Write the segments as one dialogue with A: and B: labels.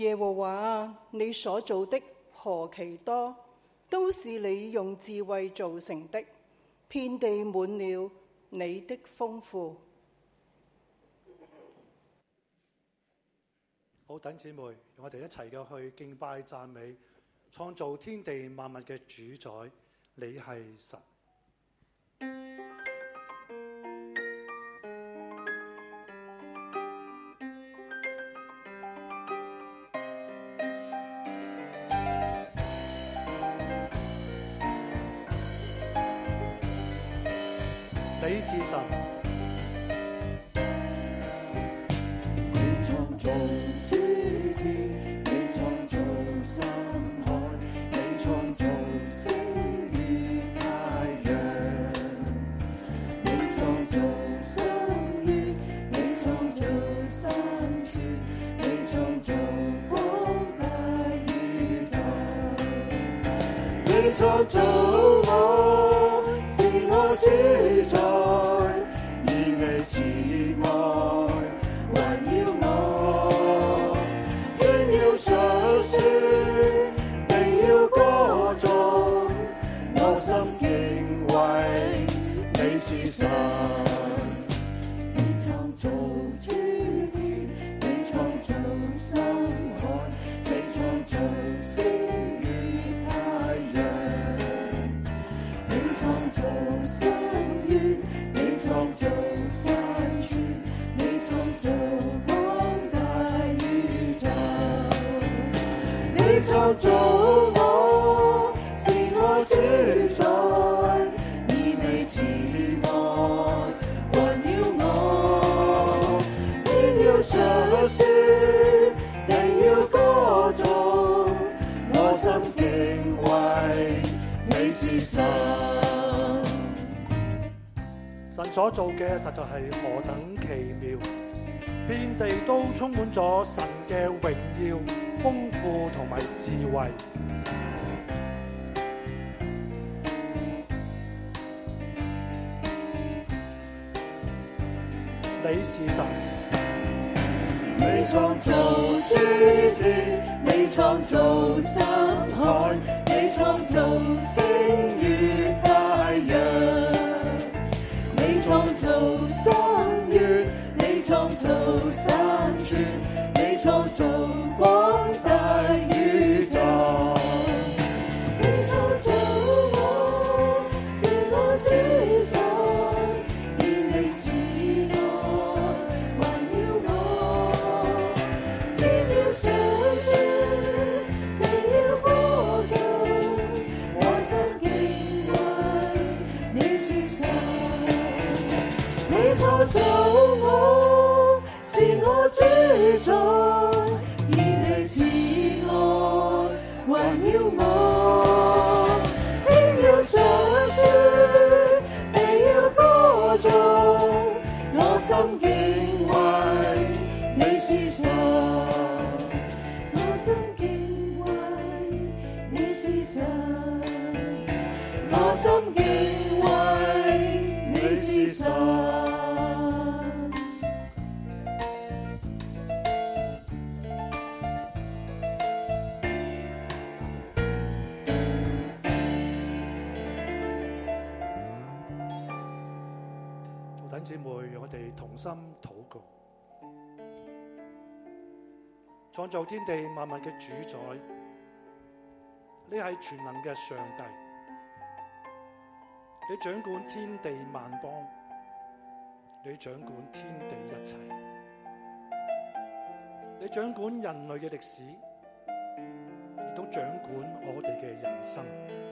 A: 耶和華啊，你所做的何其多，都是你用智慧造成的，遍地滿了你的豐富。
B: 好，弟兄姊妹，我哋一齊嘅去敬拜讚美創造天地萬物嘅主宰，你係神。你是神。
C: 你創造諸天，你創造深海，你創造星與太陽，你創造新月，你創造山川，你創造光大宇宙，你創造我，是我主宰。慈愛環繞我，天要述說，地要歌頌，我心敬畏你是神。你創造諸天，你創造深海，你創造星與太陽，你創造新月，你創造創造我，是我主宰，以你慈愛環繞我，天要述說，地要歌頌，我心敬畏你是神。
B: 神所做嘅實在係何等奇妙，遍地都充滿咗神嘅榮耀、豐富同埋智慧。你是神。
C: 你創造諸天，你創造深海，你創造星與太陽，你創造新月，你創造山川，你創造光大宇宙，你創造我，是我主宰，以你慈愛環繞我，天要述說，地要歌頌，我心敬畏你是神。你創造我，是我主宰，以你慈愛環繞我，天要述說，地要歌頌，我心敬畏你是神，我心敬畏你是神，我心敬畏你是神。
B: 姊妹，讓我哋同心禱告。創造天地萬物嘅主宰，你係全能嘅上帝，你掌管天地萬邦，你掌管天地一切，你掌管人類嘅歷史，亦都掌管我哋嘅人生。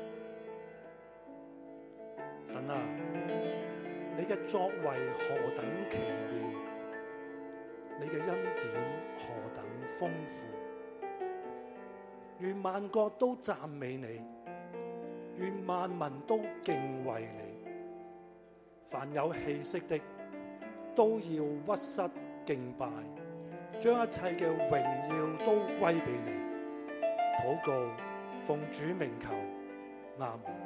B: 神啊，你嘅作為何等奇妙，你嘅恩典何等豐富，願萬國都讚美你，願萬民都敬畏你，凡有氣息的都要屈膝敬拜，將一切嘅榮耀都歸俾你。禱告奉主名求，阿們。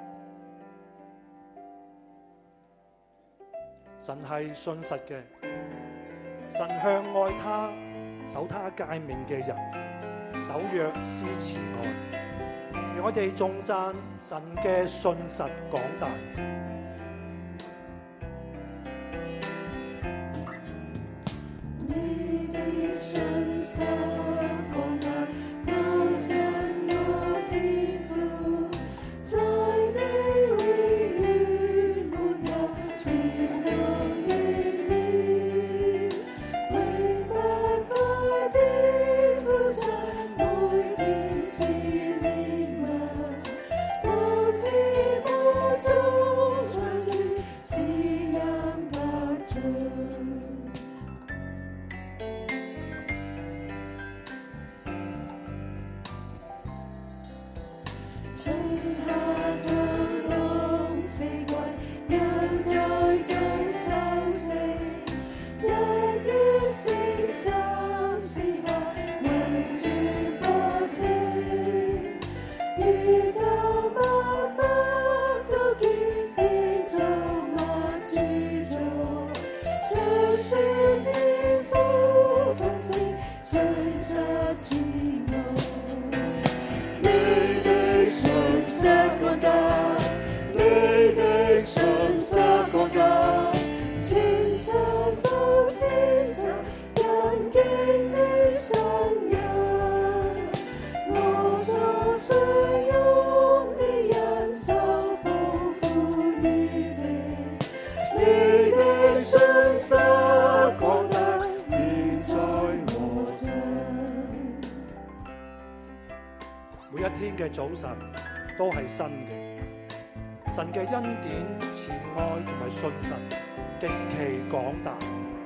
B: 神係信實嘅，神向愛他、守他誡命嘅人守約施慈愛，讓我哋頌讚神嘅信實廣大。
C: 你的信實廣大，高神我天父，在你永遠沒有存留於你，永不改變父神每天是憐憫，到至無終常住，是因不盡。春夏秋冬四季，又在中收成，日月星辰時刻，輪轉不停。宇宙萬物都見證造物主造，述說天父豐盛，信實慈愛。你的信實廣大，你的信實廣大，清晨復清晨，人敬你信任，我所需用的人手豐富於你，你的信實廣大，現在我身。
B: 每一天嘅早晨都係新嘅，神嘅恩典、慈愛同埋信實極其廣大。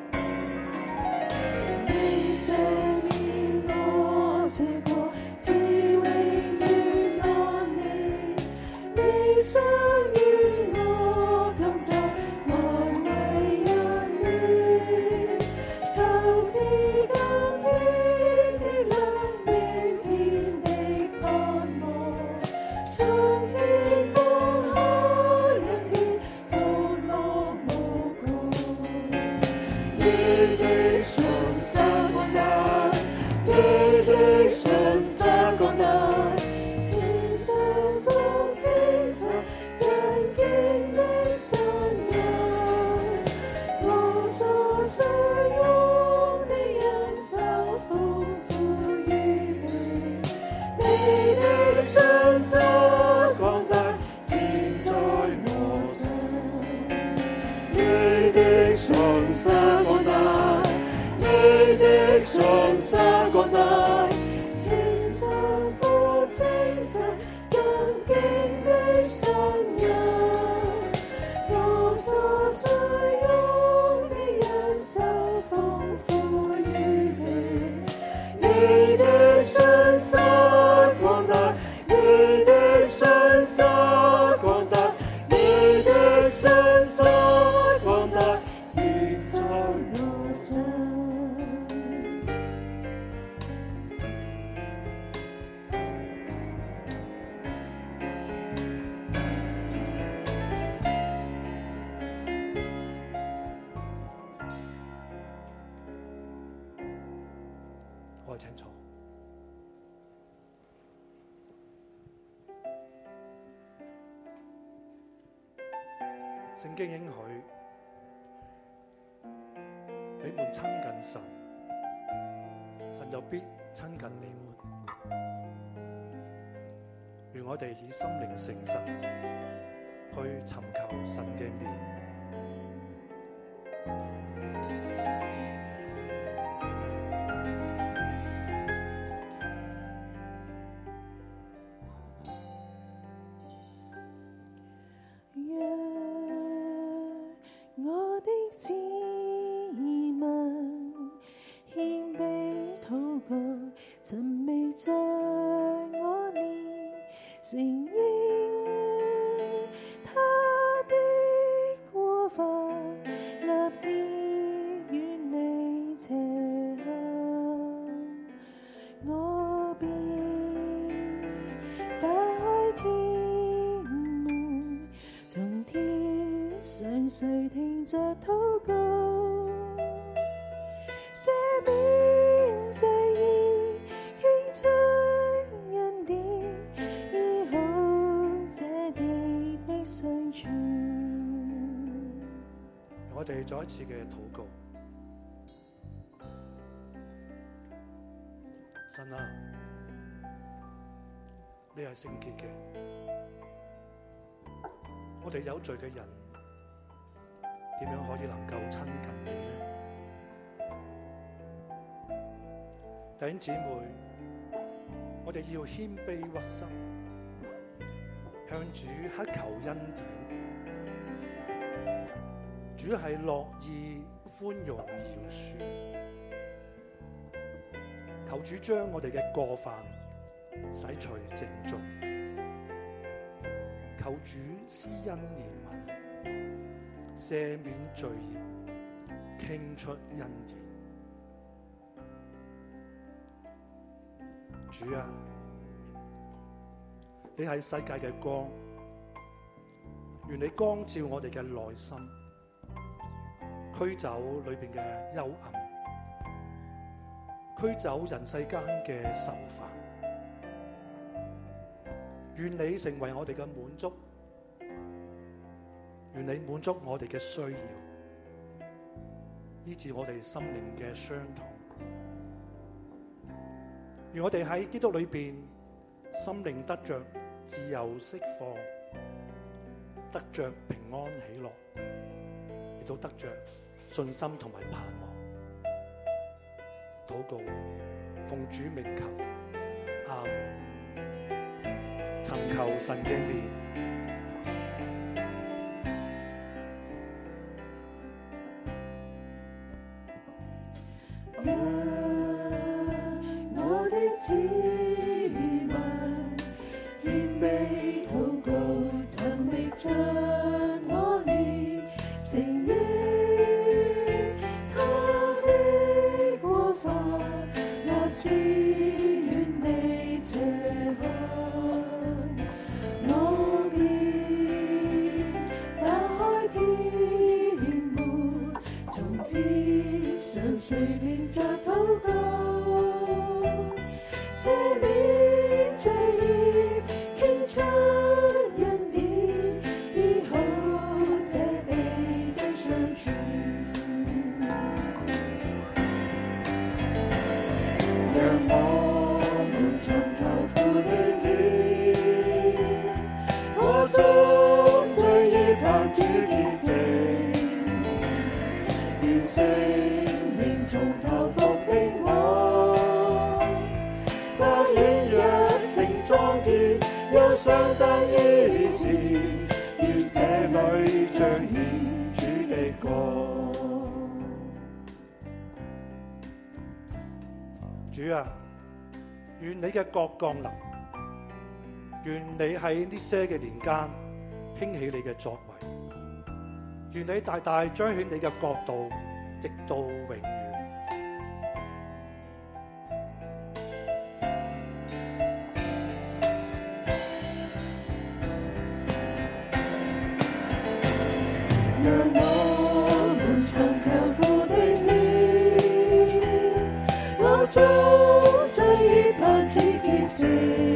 C: 你赦免我罪過，至永遠安寧，你想與我同在，安慰人臉，求至今天的亮，明天的盼望，將天公開人天，歡樂無窮。你的信實廣大，你的信實廣大，清晨復清晨，人敬你信任，我所需用的人手豐富於你，你的信實廣大，現在我身。你的信實廣大，你的信實廣大，清晨復清晨，人敬你信任，我所需用的人手豐富於你，你的信實廣大，你的信實廣大，你的信實廣大，現在我身。
B: 我哋請坐。聖經應許，你們親近神，神就必親近你們。願我哋以心靈誠實去尋求神嘅面。
C: 我的子民獻卑禱告，尋覓着我念，承認他的過犯，立志遠離邪行，我便打開天門，從天上垂聽着禱告，赦免罪孽，傾出
B: 我哋再一次嘅禱告。神啊，你係聖潔嘅，我哋有罪嘅人點樣可以能夠親近你呢？弟兄姊妹，我哋要謙卑屈膝，向主乞求恩典。主係樂意寬容饒恕，求主將我哋嘅過犯洗除淨盡，求主施恩憐憫，赦免罪孽，傾出恩典。主啊，你係世界嘅光，願你光照我哋嘅內心，驅走裏邊嘅幽暗，驅走人世間嘅愁煩。願你成為我哋嘅滿足，願你滿足我哋嘅需要，醫治我哋心靈嘅傷痛。願我哋喺基督裏邊，心靈得着自由釋放，得着平安喜樂，亦都得着信心同埋盼望。禱告，奉主名求，阿們。尋求神嘅面。
C: 子民謙卑禱告，尋覓着我憐，承認他的過犯，立志遠離邪惡。我便打開天門，從天上垂聽着禱告。赦免罪孽，傾出恩典，醫好這地的傷處。讓我們尋求父的臉，我眾罪孽盼主潔淨，願聖靈從頭復興我。莊嚴憂傷得醫治，願這裏彰顯主的國。
B: 主啊，願你嘅國降臨，願你喺呢些嘅年間興起你嘅作為，願你大大彰顯你嘅國度，直到永遠。
C: 讓我們尋求父的臉，我眾罪孽盼主潔淨，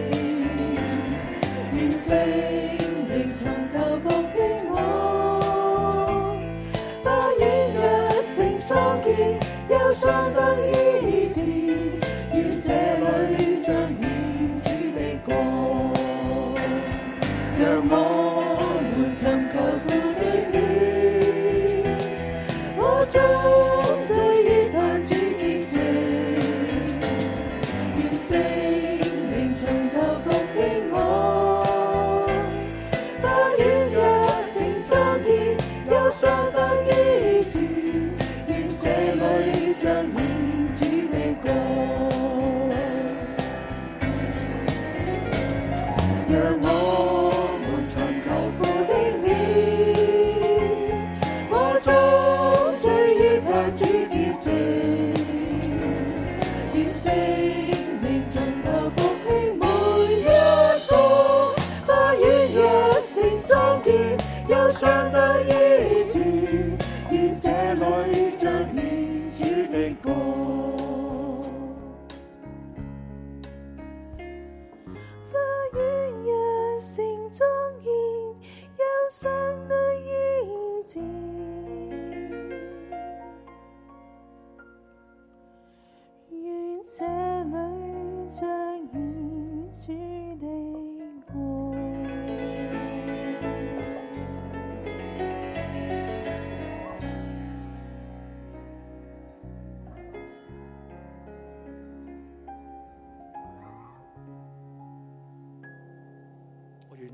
C: 願聖靈從頭復興我，花園若成莊嚴，憂傷得醫治，願這裏彰顯主的國。讓我們尋求父的眾罪孽盼主潔淨，願聖靈從頭復興我，花園若成莊嚴，憂傷得醫治，願這裏彰顯主的國。讓我們尋求父的臉，我眾盼主潔淨，願聖靈從頭復興每一個，花園若成莊嚴，憂傷得醫治，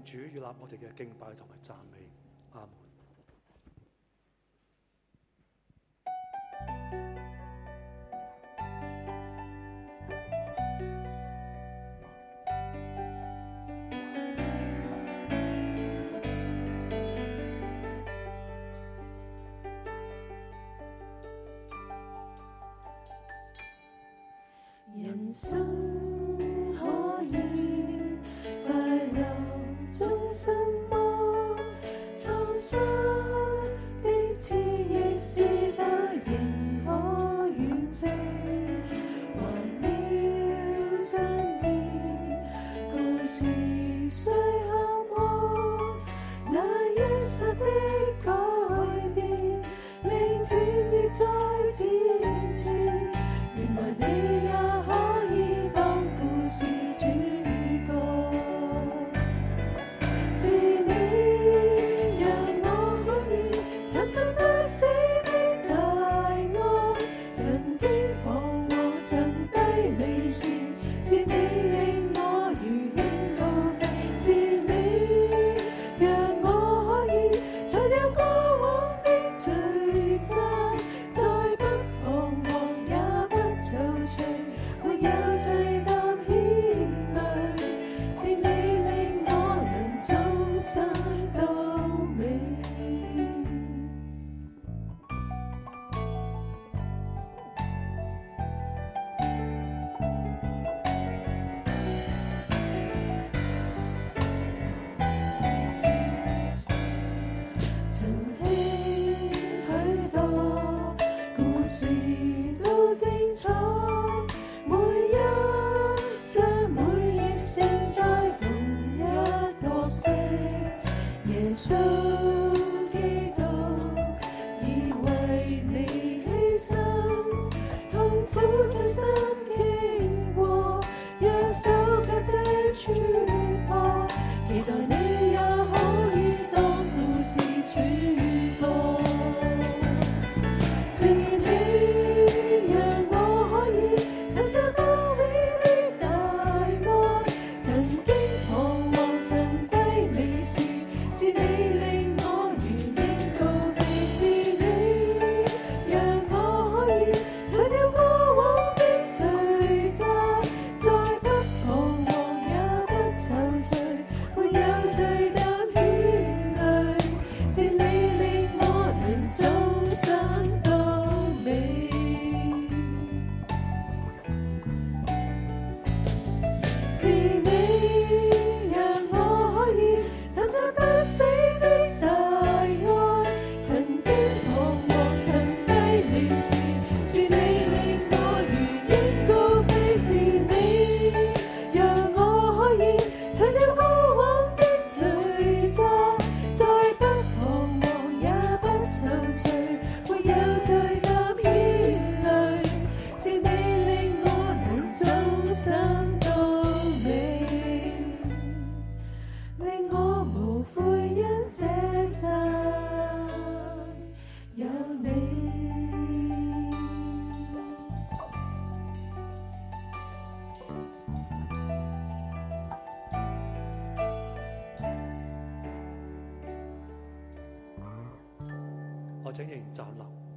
B: 主悅納我哋嘅敬拜同埋讚美。阿門。
C: 人生可以快樂終身麼？創傷的刺亦是否仍可遠飛？還了身邊故事雖坎坷，那一剎的改變令斷裂再展翅。原來你也可以當故事主角，是你讓我可以尋找不死的大愛，曾經彷徨曾低微時，是你令我如鷹高飛，是你讓我可以除掉過往的罪責，再不彷徨也不躊躇，沒有罪擔牽累，是你令我能終生到尾。曾聽許多故事都精彩，每一章每頁承載同一角色。耶穌基督已為你犧牲，痛苦最深經過，讓手腳的穿破，期待你也可以當故事主角，是你讓我可以尋找不死的大愛，曾經彷徨曾低微時，是你令我如鷹高飛，是你讓我可以除掉過往的罪責，再不彷徨也不躊躇，沒有罪擔牽累，是你令我能終生到尾，是你讓我可以尋找不死的大愛，曾經彷徨曾低微時，是你令我如鷹高飛，是你讓我可以除掉過往的罪責，再不彷徨也不躊躇，沒有罪擔牽累，是你令我能終生到尾，令我無悔因這生有你。
B: 我請仍然站立。